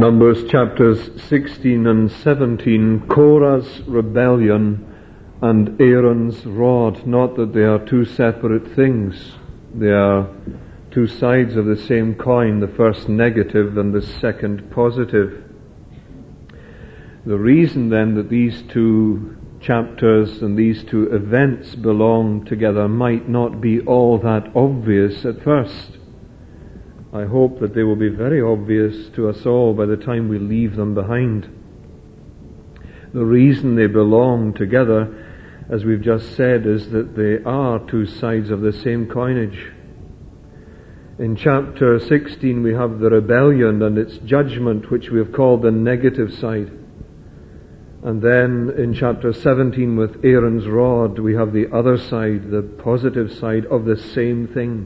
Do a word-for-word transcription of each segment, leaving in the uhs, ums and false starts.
Numbers chapters sixteen and seventeen, Korah's rebellion and Aaron's rod. Not that they are two separate things. They are two sides of the same coin, the first negative and the second positive. The reason then that these two chapters and these two events belong together might not be all that obvious at first. I hope that they will be very obvious to us all by the time we leave them behind. The reason they belong together, as we've just said, is that they are two sides of the same coinage. In chapter sixteen we have the rebellion and its judgment, which we have called the negative side. And then in chapter seventeen with Aaron's rod we have the other side, the positive side of the same thing.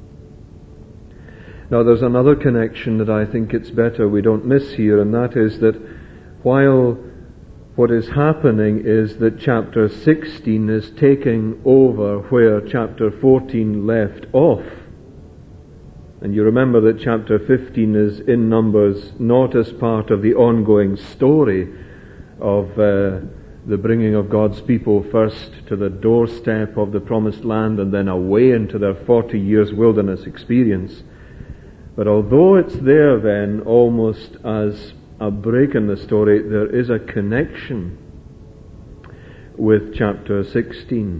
Now there's another connection that I think it's better we don't miss here, and that is that while what is happening is that chapter sixteen is taking over where chapter fourteen left off. And you remember that chapter fifteen is in Numbers not as part of the ongoing story of uh, the bringing of God's people first to the doorstep of the promised land and then away into their forty years wilderness experience. But although it's there then almost as a break in the story, there is a connection with chapter sixteen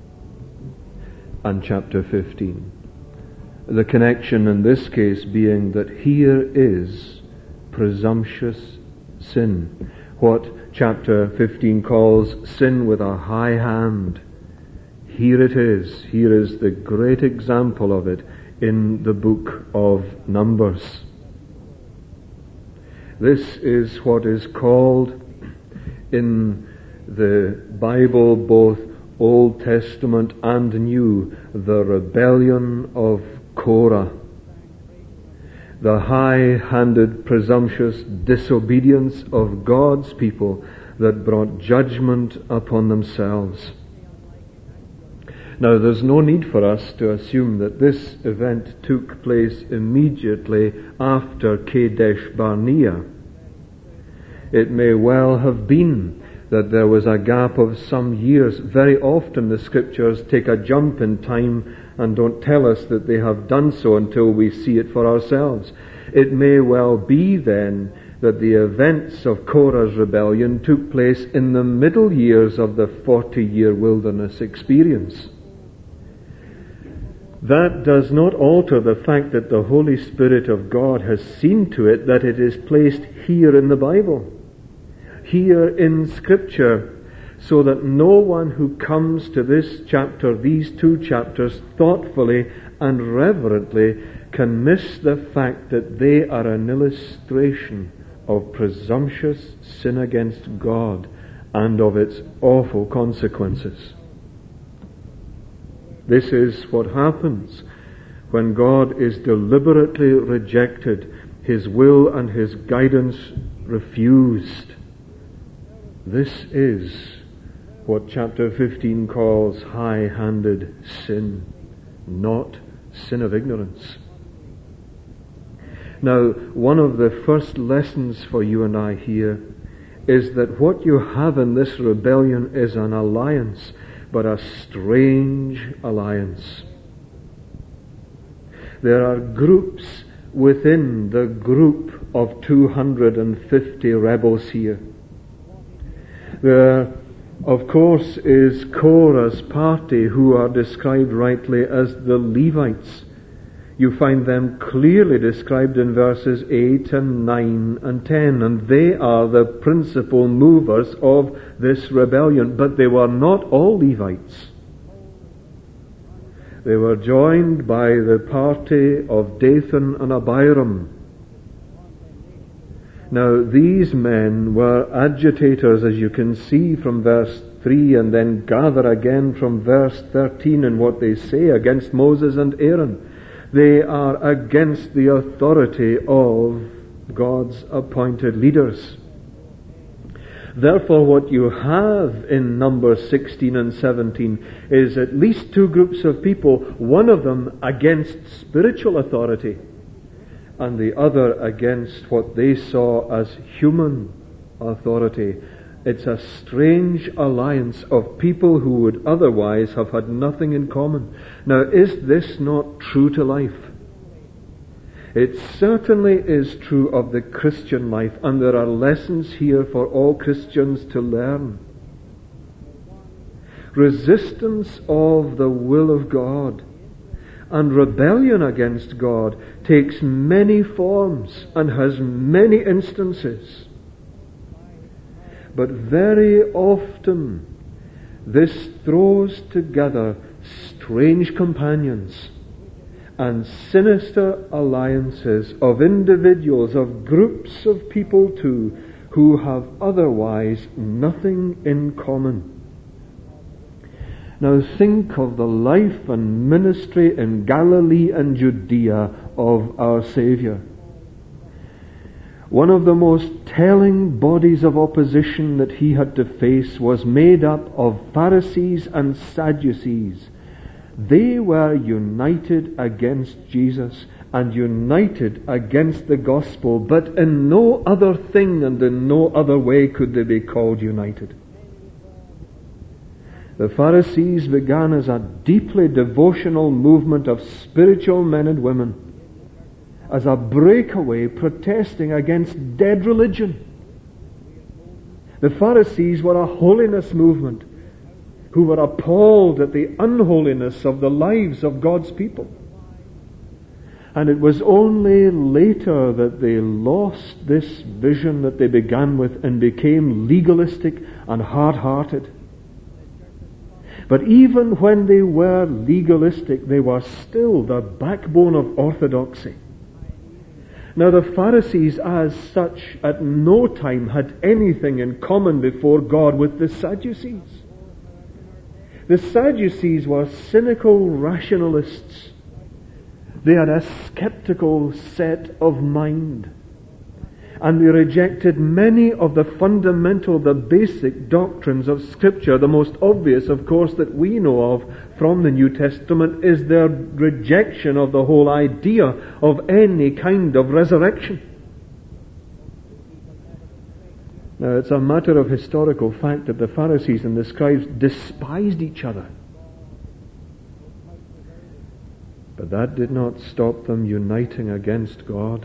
and chapter fifteen. The connection in this case being that here is presumptuous sin. What chapter fifteen calls sin with a high hand. Here it is. Here is the great example of it in the book of Numbers. This is what is called in the Bible, both Old Testament and New, the rebellion of Korah. The high-handed, presumptuous disobedience of God's people that brought judgment upon themselves. Now, there's no need for us to assume that this event took place immediately after Kadesh Barnea. It may well have been that there was a gap of some years. Very often the Scriptures take a jump in time and don't tell us that they have done so until we see it for ourselves. It may well be then that the events of Korah's rebellion took place in the middle years of the forty-year wilderness experience. That does not alter the fact that the Holy Spirit of God has seen to it that it is placed here in the Bible, here in Scripture, so that no one who comes to this chapter, these two chapters, thoughtfully and reverently can miss the fact that they are an illustration of presumptuous sin against God and of its awful consequences. This is what happens when God is deliberately rejected, His will and His guidance refused. This is what chapter fifteen calls high-handed sin, not sin of ignorance. Now, one of the first lessons for you and I here is that what you have in this rebellion is an alliance, but a strange alliance. There are groups within the group of two hundred fifty rebels here. There, of course, is Korah's party, who are described rightly as the Levites. You find them clearly described in verses eight and nine and ten, and they are the principal movers of this rebellion. But they were not all Levites. They were joined by the party of Dathan and Abiram. Now, these men were agitators, as you can see from verse three, and then gather again from verse thirteen in what they say against Moses and Aaron. They are against the authority of God's appointed leaders. Therefore, what you have in Numbers sixteen and seventeen is at least two groups of people, one of them against spiritual authority, and the other against what they saw as human authority. It's a strange alliance of people who would otherwise have had nothing in common. Now, is this not true to life? It certainly is true of the Christian life, and there are lessons here for all Christians to learn. Resistance of the will of God and rebellion against God takes many forms and has many instances. But very often this throws together strange companions and sinister alliances of individuals, of groups of people too, who have otherwise nothing in common. Now think of the life and ministry in Galilee and Judea of our Saviour. One of the most telling bodies of opposition that he had to face was made up of Pharisees and Sadducees. They were united against Jesus and united against the gospel, but in no other thing and in no other way could they be called united. The Pharisees began as a deeply devotional movement of spiritual men and women, as a breakaway protesting against dead religion. The Pharisees were a holiness movement who were appalled at the unholiness of the lives of God's people. And it was only later that they lost this vision that they began with and became legalistic and hard-hearted. But even when they were legalistic, they were still the backbone of orthodoxy. Now the Pharisees as such at no time had anything in common before God with the Sadducees. The Sadducees were cynical rationalists. They had a skeptical set of mind. And they rejected many of the fundamental, the basic doctrines of Scripture. The most obvious, of course, that we know of from the New Testament is their rejection of the whole idea of any kind of resurrection. Now, it's a matter of historical fact that the Pharisees and the scribes despised each other. But that did not stop them uniting against God.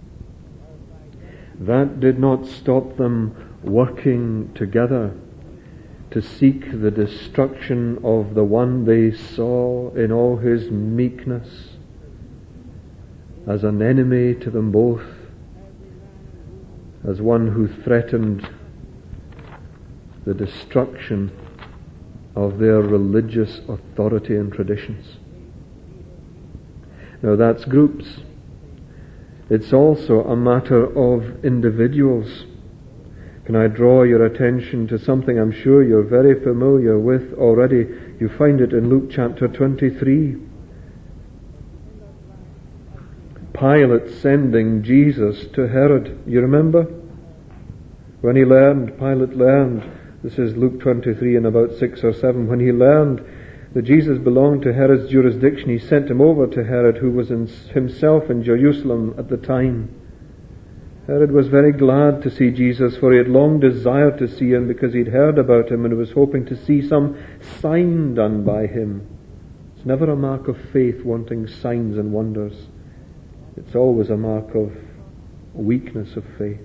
That did not stop them working together to seek the destruction of the one they saw in all his meekness as an enemy to them both, as one who threatened the destruction of their religious authority and traditions. Now that's groups. It's also a matter of individuals. Can I draw your attention to something I'm sure you're very familiar with already? You find it in Luke chapter twenty-three. Pilate sending Jesus to Herod. You remember? When he learned, Pilate learned, this is Luke twenty-three and about six or seven, when he learned that Jesus belonged to Herod's jurisdiction, he sent him over to Herod, who was in himself in Jerusalem at the time. Herod was very glad to see Jesus, for he had long desired to see him because he'd heard about him and was hoping to see some sign done by him. It's never a mark of faith wanting signs and wonders. It's always a mark of weakness of faith.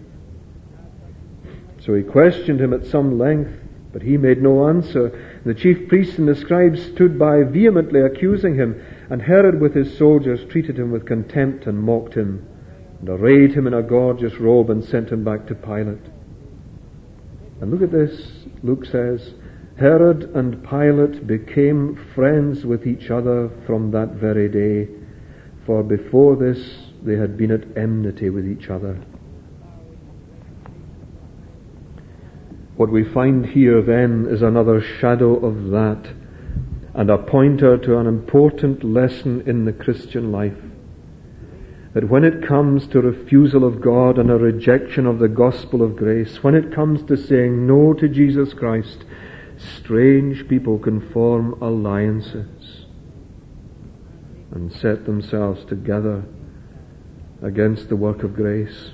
So he questioned him at some length, but he made no answer. The chief priests and the scribes stood by vehemently accusing him, and Herod with his soldiers treated him with contempt and mocked him, and arrayed him in a gorgeous robe and sent him back to Pilate. And look at this, Luke says, Herod and Pilate became friends with each other from that very day, for before this they had been at enmity with each other. What we find here then is another shadow of that, and a pointer to an important lesson in the Christian life. That when it comes to refusal of God and a rejection of the gospel of grace, when it comes to saying no to Jesus Christ, strange people can form alliances and set themselves together against the work of grace.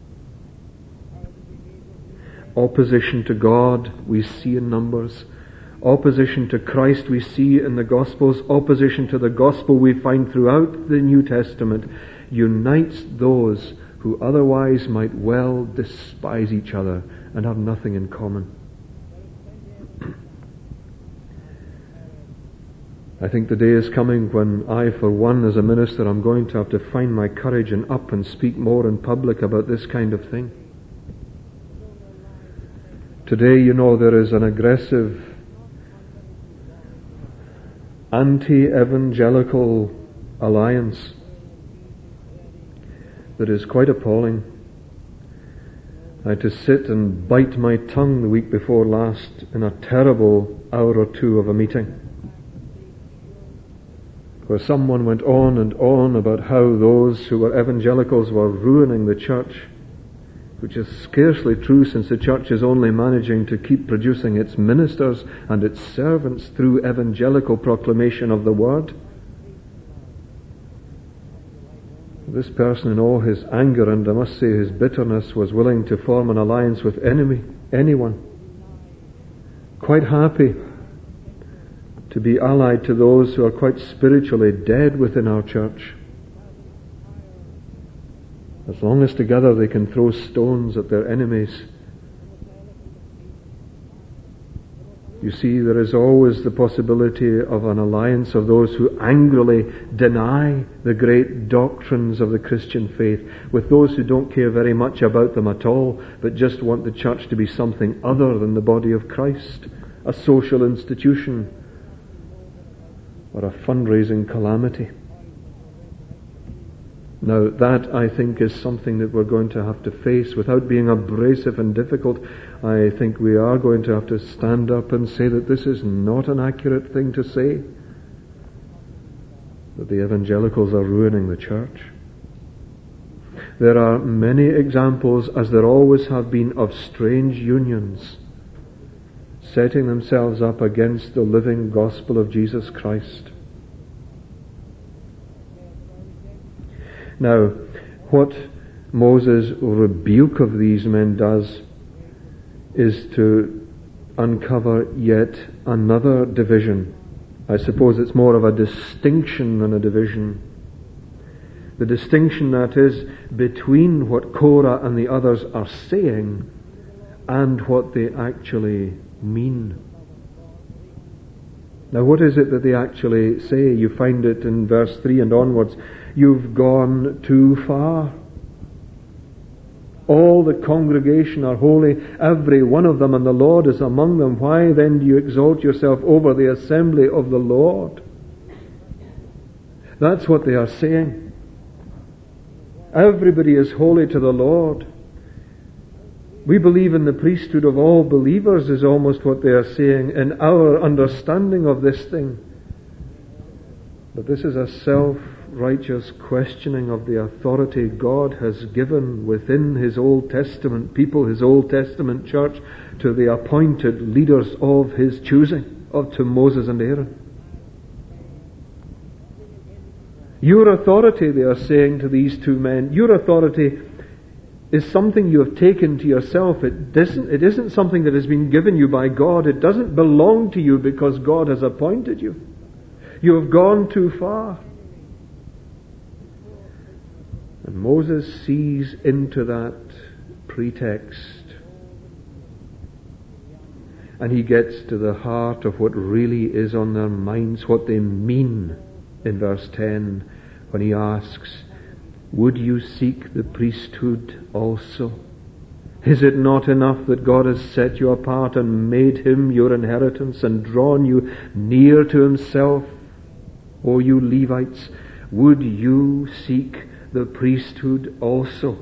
Opposition to God we see in Numbers. Opposition to Christ we see in the Gospels. Opposition to the Gospel we find throughout the New Testament unites those who otherwise might well despise each other and have nothing in common. I think the day is coming when I, for one, as a minister, I'm going to have to find my courage and up and speak more in public about this kind of thing. Today, you know, there is an aggressive anti-evangelical alliance that is quite appalling. I had to sit and bite my tongue the week before last in a terrible hour or two of a meeting, where someone went on and on about how those who were evangelicals were ruining the church, which is scarcely true, since the church is only managing to keep producing its ministers and its servants through evangelical proclamation of the word. This person, in all his anger and I must say his bitterness, was willing to form an alliance with enemy, anyone, quite happy to be allied to those who are quite spiritually dead within our church, as long as together they can throw stones at their enemies. You see, there is always the possibility of an alliance of those who angrily deny the great doctrines of the Christian faith with those who don't care very much about them at all, but just want the church to be something other than the body of Christ, a social institution, or a fundraising calamity. Now, that, I think, is something that we're going to have to face without being abrasive and difficult. I think we are going to have to stand up and say that this is not an accurate thing to say, that the evangelicals are ruining the church. There are many examples, as there always have been, of strange unions setting themselves up against the living gospel of Jesus Christ. Now, what Moses' rebuke of these men does is to uncover yet another division. I suppose it's more of a distinction than a division. The distinction, that is, between what Korah and the others are saying and what they actually mean. Now, what is it that they actually say? You find it in verse three and onwards. You've gone too far. All the congregation are holy, every one of them, and the Lord is among them. Why then do you exalt yourself over the assembly of the Lord? That's what they are saying. Everybody is holy to the Lord. We believe in the priesthood of all believers, is almost what they are saying in our understanding of this thing. But this is a self-righteous questioning of the authority God has given within His Old Testament people, His Old Testament church, to the appointed leaders of His choosing, of to Moses and Aaron. Your authority, they are saying to these two men, your authority is something you have taken to yourself. It doesn't, it isn't something that has been given you by God. It doesn't belong to you because God has appointed you. You have gone too far. And Moses sees into that pretext. And he gets to the heart of what really is on their minds, what they mean in verse ten, when he asks, would you seek the priesthood also? Is it not enough that God has set you apart and made Him your inheritance and drawn you near to Himself, O you Levites? Would you seek the priesthood also?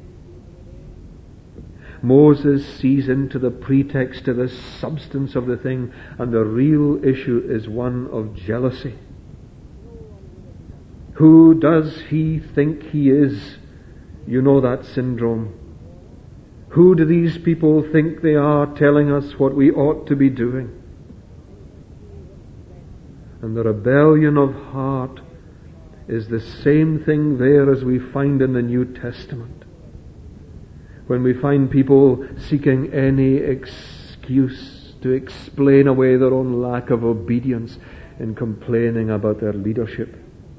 Moses sees into the pretext, to the substance of the thing, and the real issue is one of jealousy. Who does he think he is? You know that syndrome. Who do these people think they are, telling us what we ought to be doing? And the rebellion of heart is the same thing there as we find in the New Testament. When we find people seeking any excuse to explain away their own lack of obedience in complaining about their leadership.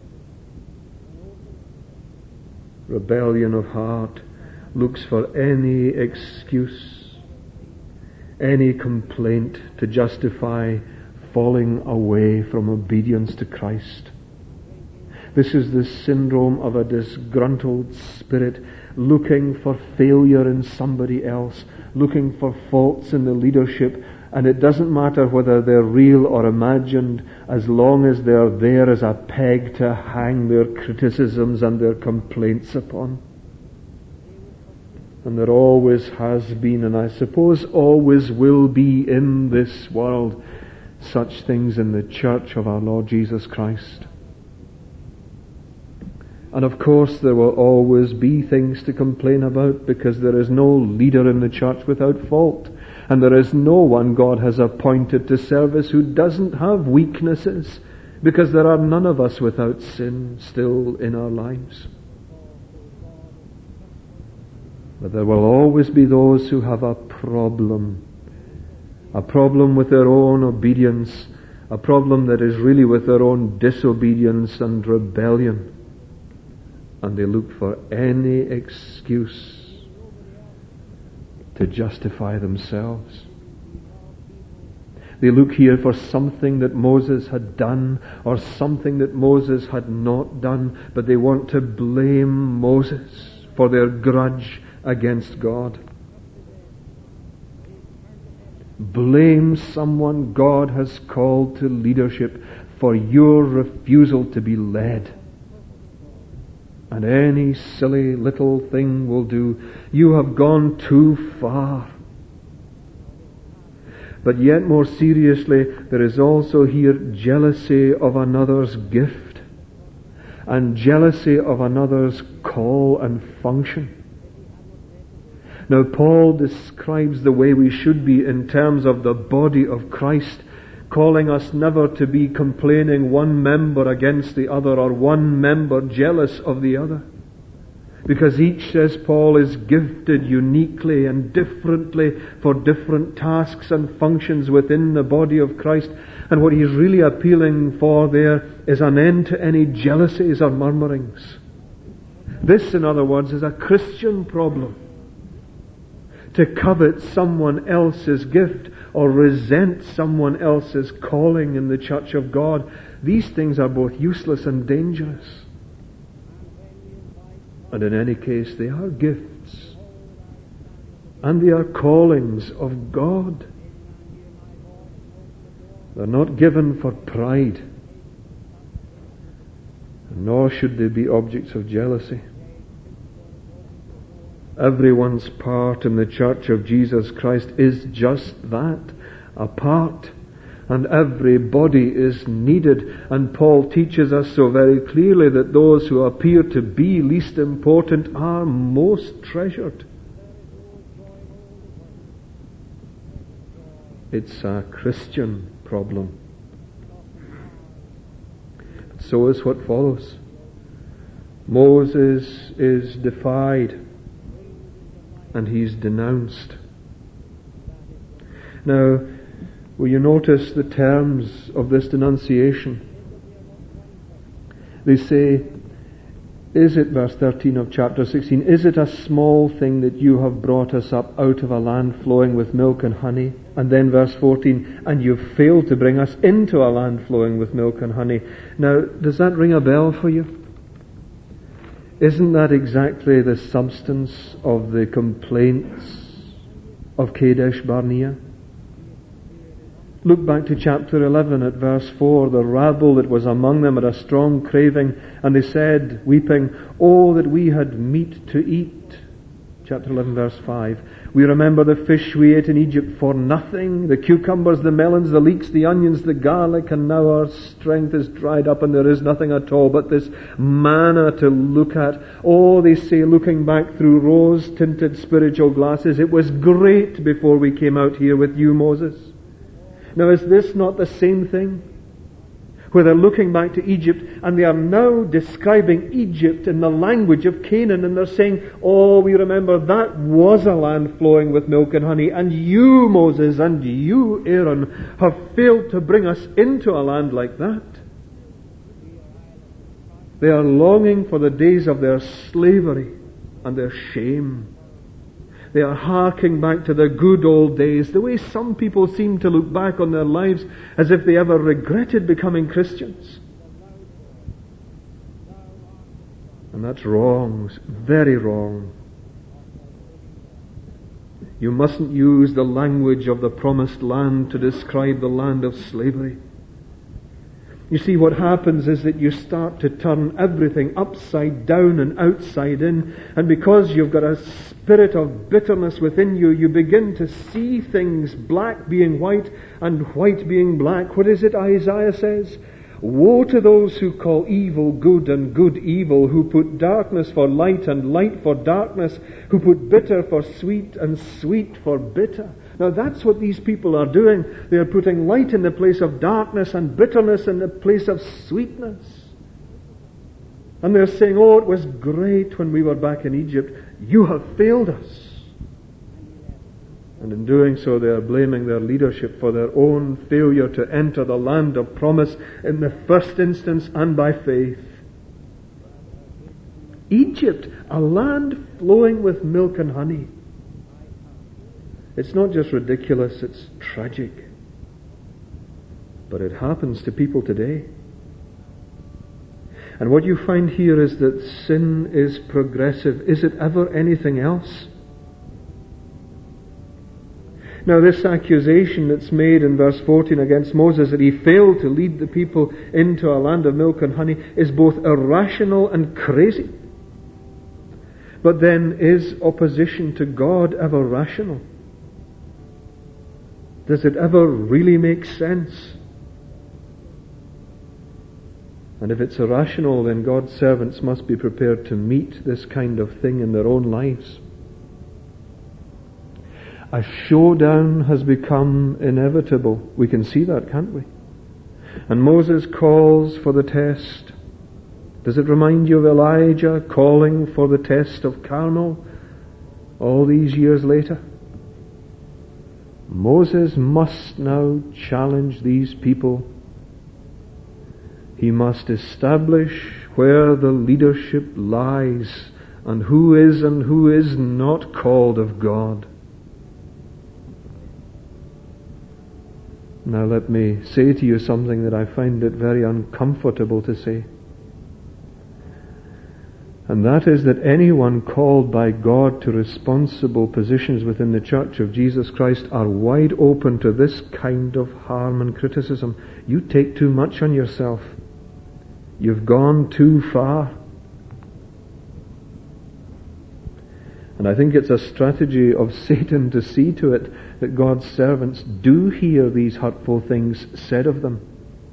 Rebellion of heart looks for any excuse, any complaint to justify falling away from obedience to Christ. This is the syndrome of a disgruntled spirit looking for failure in somebody else, looking for faults in the leadership, and it doesn't matter whether they're real or imagined, as long as they're there as a peg to hang their criticisms and their complaints upon. And there always has been, and I suppose always will be in this world, such things in the church of our Lord Jesus Christ. And of course there will always be things to complain about, because there is no leader in the church without fault. And there is no one God has appointed to service who doesn't have weaknesses, because there are none of us without sin still in our lives. But there will always be those who have a problem. A problem with their own obedience. A problem that is really with their own disobedience and rebellion. And they look for any excuse to justify themselves. They look here for something that Moses had done or something that Moses had not done, but they want to blame Moses for their grudge against God. Blame someone God has called to leadership for your refusal to be led. And any silly little thing will do. You have gone too far. But yet more seriously, there is also here jealousy of another's gift and jealousy of another's call and function. Now Paul describes the way we should be in terms of the body of Christ, calling us never to be complaining one member against the other or one member jealous of the other. Because each, says Paul, is gifted uniquely and differently for different tasks and functions within the body of Christ. And what he's really appealing for there is an end to any jealousies or murmurings. This, in other words, is a Christian problem. To covet someone else's gift or resent someone else's calling in the church of God, these things are both useless and dangerous. And in any case, they are gifts. And they are callings of God. They're not given for pride. Nor should they be objects of jealousy. Everyone's part in the church of Jesus Christ is just that, a part. And everybody is needed. And Paul teaches us so very clearly that those who appear to be least important are most treasured. It's a Christian problem. So is what follows. Moses is defied. And he's denounced. Now, will you notice the terms of this denunciation? They say, is it, verse thirteen of chapter sixteen, is it a small thing that you have brought us up out of a land flowing with milk and honey? And then verse fourteen, and you've failed to bring us into a land flowing with milk and honey. Now, does that ring a bell for you? Isn't that exactly the substance of the complaints of Kadesh Barnea? Look back to chapter eleven at verse four. The rabble that was among them had a strong craving, and they said, weeping, "Oh, that we had meat to eat." Chapter eleven, verse five. We remember the fish we ate in Egypt for nothing, the cucumbers, the melons, the leeks, the onions, the garlic, and now our strength is dried up and there is nothing at all but this manna to look at. Oh, they say, looking back through rose-tinted spiritual glasses, it was great before we came out here with you, Moses. Now, is this not the same thing? where they're looking back to Egypt, and they are now describing Egypt in the language of Canaan, and they're saying, oh, we remember that was a land flowing with milk and honey, and you, Moses, and you, Aaron, have failed to bring us into a land like that. They are longing for the days of their slavery and their shame. They are harking back to the good old days, the way some people seem to look back on their lives as if they ever regretted becoming Christians. And that's wrong, very wrong. You mustn't use the language of the promised land to describe the land of slavery. You see, what happens is that you start to turn everything upside down and outside in, and because you've got a spirit of bitterness within you, you begin to see things black being white and white being black. What is it Isaiah says? Woe to those who call evil good and good evil, who put darkness for light and light for darkness, who put bitter for sweet and sweet for bitter. Now that's what these people are doing. They are putting light in the place of darkness and bitterness in the place of sweetness. And they're saying, oh, it was great when we were back in Egypt. You have failed us. And in doing so, they are blaming their leadership for their own failure to enter the land of promise in the first instance and by faith. Egypt, a land flowing with milk and honey. It's not just ridiculous, it's tragic. But it happens to people today. And what you find here is that sin is progressive. Is it ever anything else? Now, this accusation that's made in verse fourteen against Moses, that he failed to lead the people into a land of milk and honey, is both irrational and crazy. But then, is opposition to God ever rational? Does it ever really make sense? And if it's irrational, then God's servants must be prepared to meet this kind of thing in their own lives. A showdown has become inevitable. We can see that, can't we? And Moses calls for the test. Does it remind you of Elijah calling for the test of Carmel all these years later? Moses must now challenge these people. He must establish where the leadership lies and who is and who is not called of God. Now let me say to you something that I find it very uncomfortable to say. And that is that anyone called by God to responsible positions within the Church of Jesus Christ are wide open to this kind of harm and criticism. You take too much on yourself. You've gone too far. And I think it's a strategy of Satan to see to it that God's servants do hear these hurtful things said of them.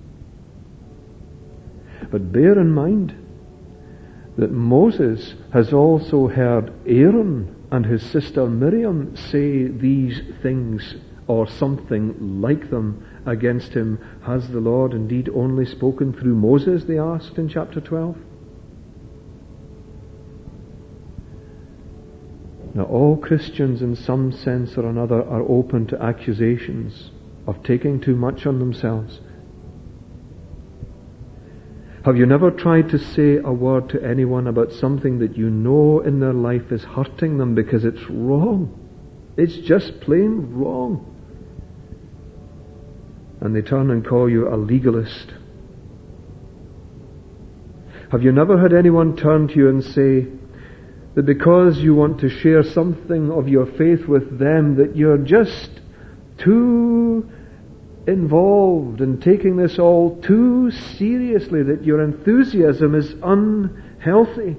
But bear in mind that Moses has also heard Aaron and his sister Miriam say these things or something like them against him. Has the Lord indeed only spoken through Moses, they asked in chapter twelve? Now, all Christians in some sense or another are open to accusations of taking too much on themselves. Have you never tried to say a word to anyone about something that you know in their life is hurting them because it's wrong? It's just plain wrong. And they turn and call you a legalist. Have you never had anyone turn to you and say that because you want to share something of your faith with them, that you're just too involved in taking this all too seriously, that your enthusiasm is unhealthy?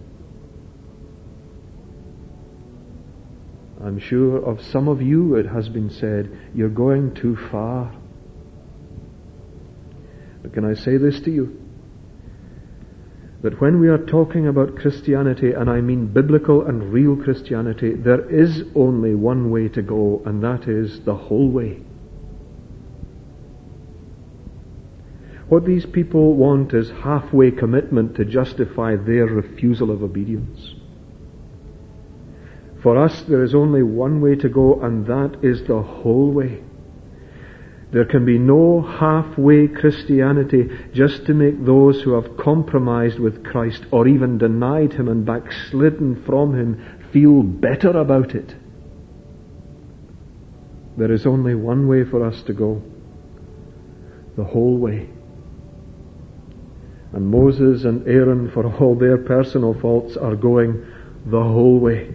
I'm sure of some of you it has been said, you're going too far. But can I say this to you? That when we are talking about Christianity, and I mean biblical and real Christianity, there is only one way to go, and that is the whole way. What these people want is halfway commitment to justify their refusal of obedience. For us, there is only one way to go, and that is the whole way. There can be no halfway Christianity just to make those who have compromised with Christ or even denied Him and backslidden from Him feel better about it. There is only one way for us to go. The whole way. And Moses and Aaron, for all their personal faults, are going the whole way.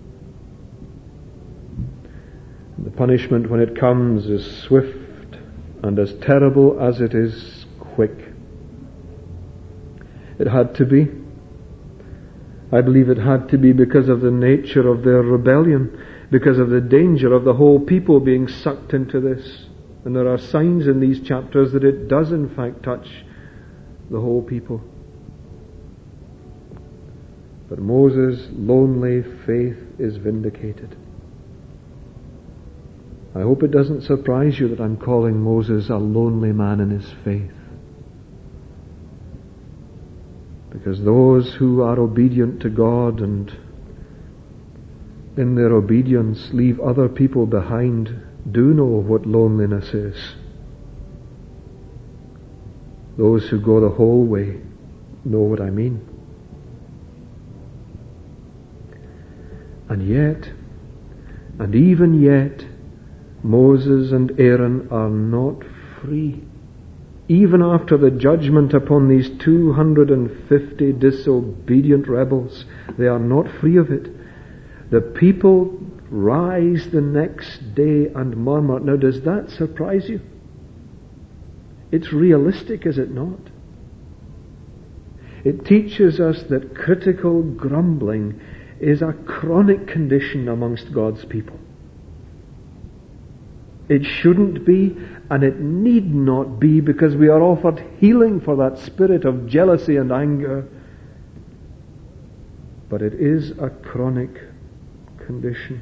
The punishment, when it comes, is swift and as terrible as it is quick. It had to be. I believe it had to be because of the nature of their rebellion, because of the danger of the whole people being sucked into this. And there are signs in these chapters that it does in fact touch the whole people. But Moses' lonely faith is vindicated. I hope it doesn't surprise you that I'm calling Moses a lonely man in his faith. Because those who are obedient to God and in their obedience leave other people behind do know what loneliness is. Those who go the whole way know what I mean. And yet, and even yet, Moses and Aaron are not free. Even after the judgment upon these two hundred fifty disobedient rebels, they are not free of it. The people rise the next day and murmur. Now, does that surprise you? It's realistic, is it not? It teaches us that critical grumbling is a chronic condition amongst God's people. It shouldn't be, and it need not be, because we are offered healing for that spirit of jealousy and anger. But it is a chronic condition.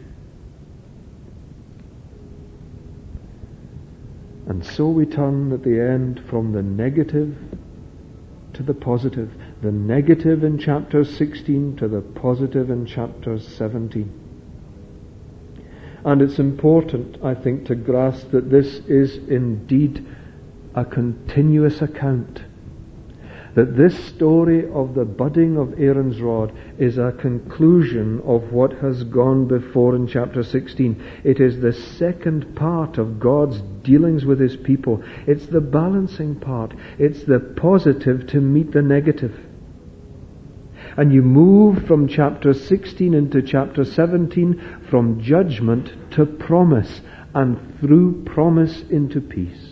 And so we turn at the end from the negative to the positive. The negative in chapter sixteen to the positive in chapter seventeen. And it's important, I think, to grasp that this is indeed a continuous account. That this story of the budding of Aaron's rod is a conclusion of what has gone before in chapter sixteen. It is the second part of God's dealings with His people. It's the balancing part. It's the positive to meet the negative. And you move from chapter sixteen into chapter seventeen from judgment to promise, and through promise into peace.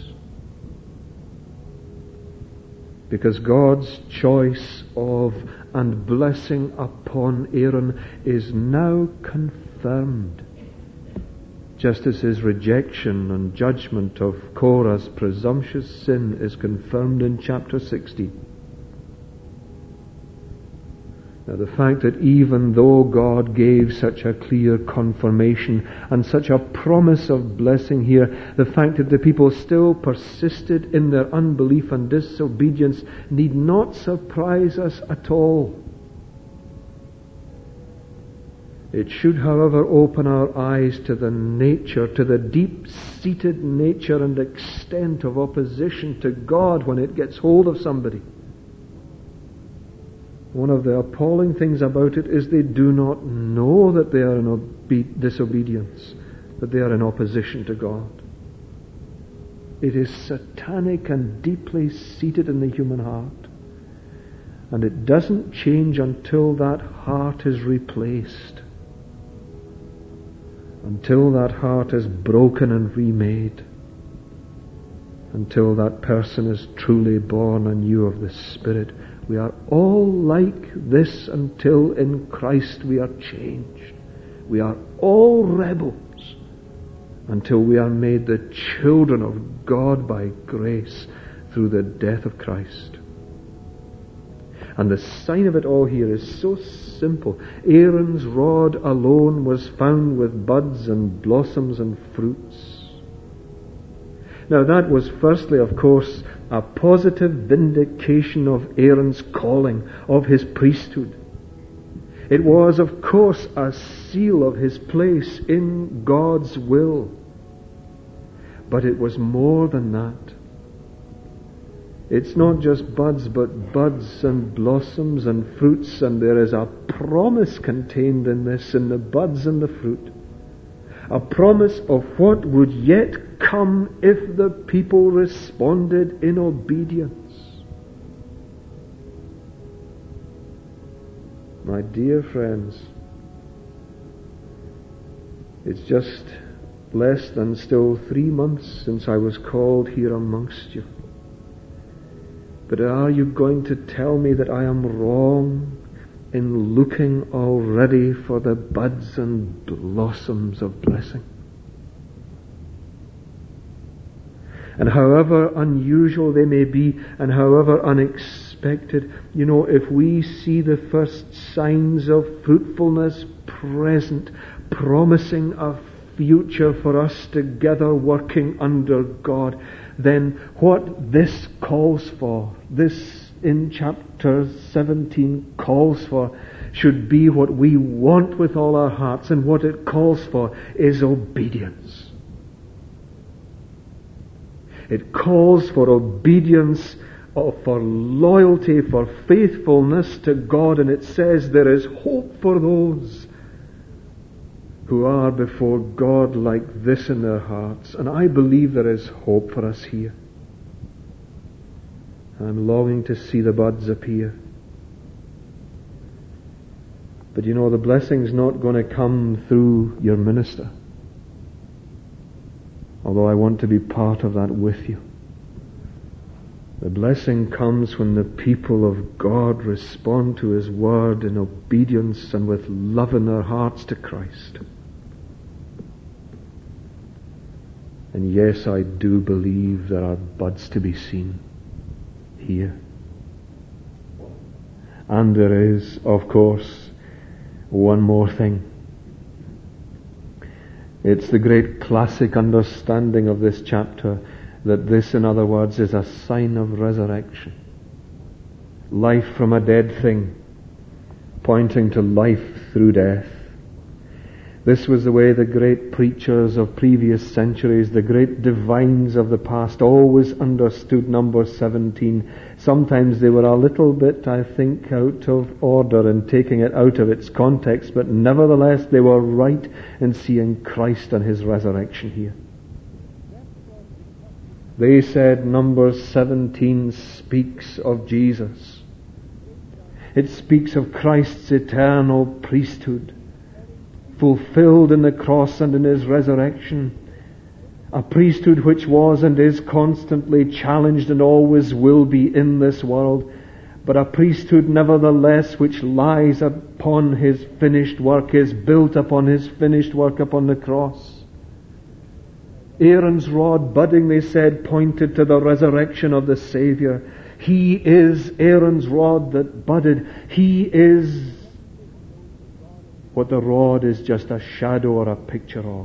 Because God's choice of and blessing upon Aaron is now confirmed, just as his rejection and judgment of Korah's presumptuous sin is confirmed in chapter sixteen. Now, the fact that even though God gave such a clear confirmation and such a promise of blessing here, the fact that the people still persisted in their unbelief and disobedience need not surprise us at all. It should, however, open our eyes to the nature, to the deep-seated nature and extent of opposition to God when it gets hold of somebody. One of the appalling things about it is they do not know that they are in obe- disobedience, that they are in opposition to God. It is satanic and deeply seated in the human heart. And it doesn't change until that heart is replaced. Until that heart is broken and remade. Until that person is truly born anew of the Spirit. We are all like this until in Christ we are changed. We are all rebels until we are made the children of God by grace through the death of Christ. And the sign of it all here is so simple. Aaron's rod alone was found with buds and blossoms and fruits. Now that was firstly, of course, a positive vindication of Aaron's calling, of his priesthood. It was, of course, a seal of his place in God's will. But it was more than that. It's not just buds, but buds and blossoms and fruits, and there is a promise contained in this, in the buds and the fruit. A promise of what would yet come if the people responded in obedience. My dear friends, it's just less than still three months since I was called here amongst you. But are you going to tell me that I am wrong in looking already for the buds and blossoms of blessing? And however unusual they may be, and however unexpected, you know, if we see the first signs of fruitfulness present, promising a future for us together working under God, then what this calls for, this in chapter seventeen calls for, should be what we want with all our hearts, and what it calls for is obedience. It calls for obedience, for loyalty, for faithfulness to God, and it says there is hope for those who are before God like this in their hearts. And I believe there is hope for us here. I'm longing to see the buds appear. But you know, the blessing's not going to come through your minister. Although I want to be part of that with you. The blessing comes when the people of God respond to His Word in obedience and with love in their hearts to Christ. And yes, I do believe there are buds to be seen here. And there is, of course, one more thing. It's the great classic understanding of this chapter that this, in other words, is a sign of resurrection. Life from a dead thing, pointing to life through death. This was the way the great preachers of previous centuries, the great divines of the past, always understood number seventeen. Sometimes they were a little bit, I think, out of order in taking it out of its context, but nevertheless they were right in seeing Christ and His resurrection here. They said number seventeen speaks of Jesus. It speaks of Christ's eternal priesthood, fulfilled in the cross and in His resurrection. A priesthood which was and is constantly challenged and always will be in this world, but a priesthood nevertheless which lies upon His finished work, is built upon His finished work upon the cross. Aaron's rod budding, they said, pointed to the resurrection of the Savior. He is Aaron's rod that budded. He is what the rod is just a shadow or a picture of.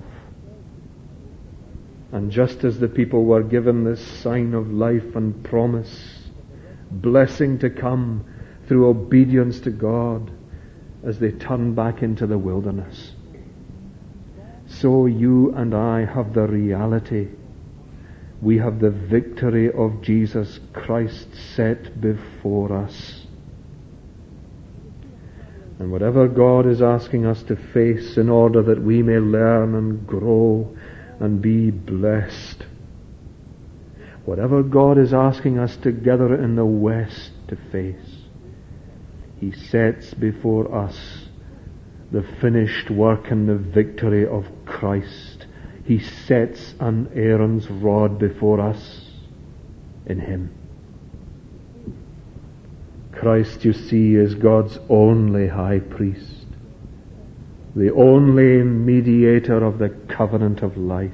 And just as the people were given this sign of life and promise, blessing to come through obedience to God as they turn back into the wilderness, so you and I have the reality. We have the victory of Jesus Christ set before us. And whatever God is asking us to face in order that we may learn and grow and be blessed, whatever God is asking us together in the West to face, He sets before us the finished work and the victory of Christ. He sets an Aaron's rod before us in Him. Christ, you see, is God's only high priest, the only mediator of the covenant of life.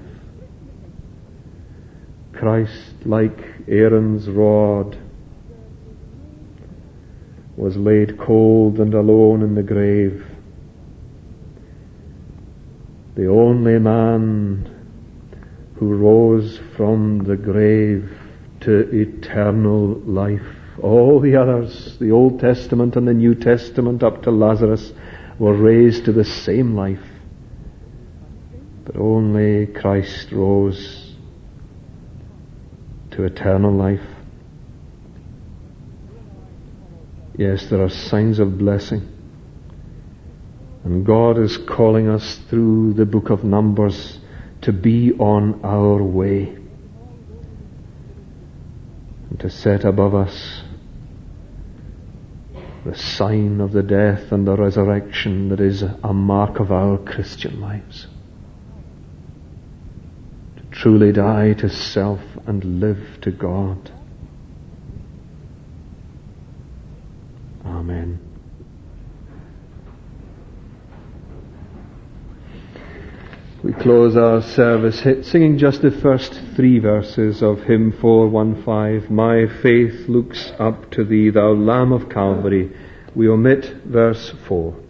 Christ, like Aaron's rod, was laid cold and alone in the grave. The only man who rose from the grave to eternal life. All the others, the Old Testament and the New Testament up to Lazarus, were raised to the same life. But only Christ rose to eternal life. Yes, there are signs of blessing. And God is calling us through the book of Numbers to be on our way. And to set above us the sign of the death and the resurrection that is a mark of our Christian lives. To truly die to self and live to God. Amen. We close our service singing just the first three verses of hymn four one five. My faith looks up to thee, thou Lamb of Calvary. We omit verse four.